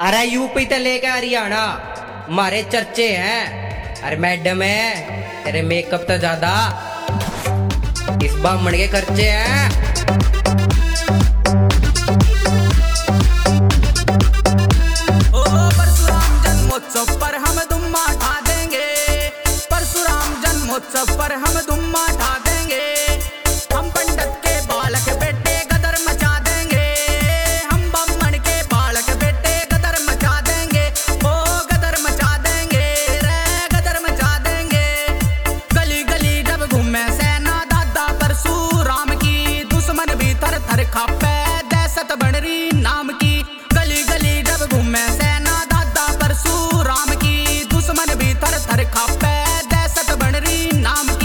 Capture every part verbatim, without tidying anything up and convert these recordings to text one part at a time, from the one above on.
अरे यूपी से लेकर हरियाणा हमारे चर्चे हैं। अरे मैडम है तेरे मेकअप तो ज्यादा इस ब्राह्मण के खर्चे हैं। ओ परशुराम जन्मोत्सव पर हम धुम्मा उठा देंगे। परशुराम जन्मोत्सव पर हम धुम्मा उठा देंगे। हम पंडित के बालक बेटे गदर मचा देंगे। हम ब्राह्मण के बालक बेटे गदर मचा देंगे। ओ गदर मचा देंगे रे गदर मचा देंगे। गली गली जब घूमे सेना दादा परशुराम की, दुश्मन भी थर थर कांपे दहशत बनरी नाम की। गली गली जब घूमे सेना दादा परशुराम की, दुश्मन भी थर थर कांपे दहशत बनरी नाम की।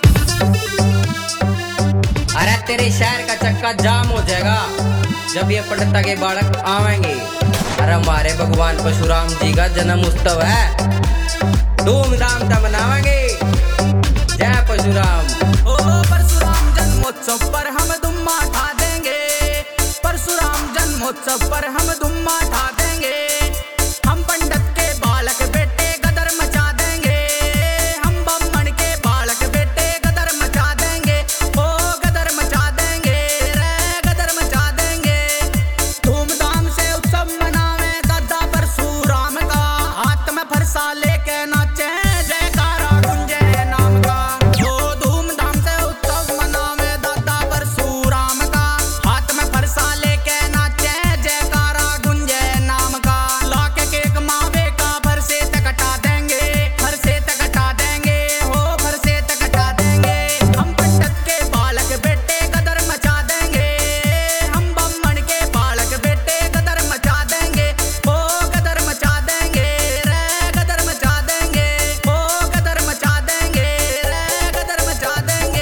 अरे तेरे शहर का चक्का जाम हो जाएगा जब ये पंडिता के बालक आवेंगे। अरे हमारे भगवान परशुराम जी का जन्म उत्सव है, धूमधाम से मनावेंगे। जय परशुराम। ओ परशुराम जन्मोत्सव पर हम धुम्मा उठा देंगे। परशुराम जन्मोत्सव पर हम धुम्मा उठा देंगे। हम पंडित के बालक बेटे गदर मचा देंगे। हम ब्राह्मण के बालक बेटे गदर मचा देंगे। ओ गदर मचा देंगे रे गदर मचा देंगे। धूमधाम से उत्सव मनावे दादा परशुराम का, हाथ में फरसा लेके नाचे जयकारा गुंजे नाम का। ओ धूमधाम से उत्सव मनावे दादा परशुराम का, हाथ में फरसा लेके नाचे जयकारा गुंजे नाम का। लाके केक मावे का भर से तकटा देंगे, भर से तकटा देंगे हो भर से तकटा देंगे। हम पंडित के बालक बेटे गदर मचा देंगे। हम ब्राह्मण के बालक बेटे गदर मचा देंगे। ओ गदर मचा देंगे रे गदर मचा देंगे। ओ गदर मचा देंगे रे गदर मचा देंगे।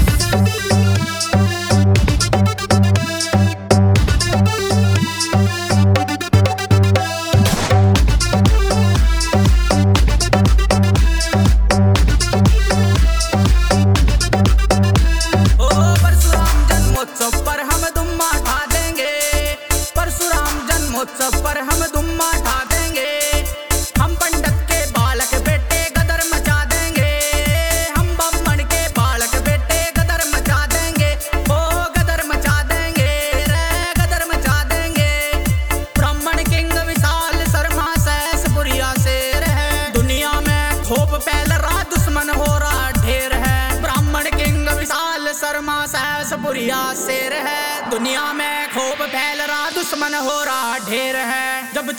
ओ परशुराम जन्मोत्सव पर हम धुम्मा उठा देंगे। परशुराम जन्मोत्सव पर हम धुम्मा उठा देंगे। हम पंडित के बालक बेटे गदर मचा देंगे। हम ब्राह्मण के बालक बेटे गदर मचा देंगे। ओ गदर मचा देंगे रे गदर मचा देंगे। ब्राह्मण किंग विशाल शर्मा सहसपुरिया शेर है, दुनिया में खूब फैल रहा दुश्मन हो रहा ढेर है। ब्राह्मण किंग विशाल शर्मा सहसपुरिया शेर है, दुनिया में खूब फैल रहा दुश्मन हो रहा ढेर है। जब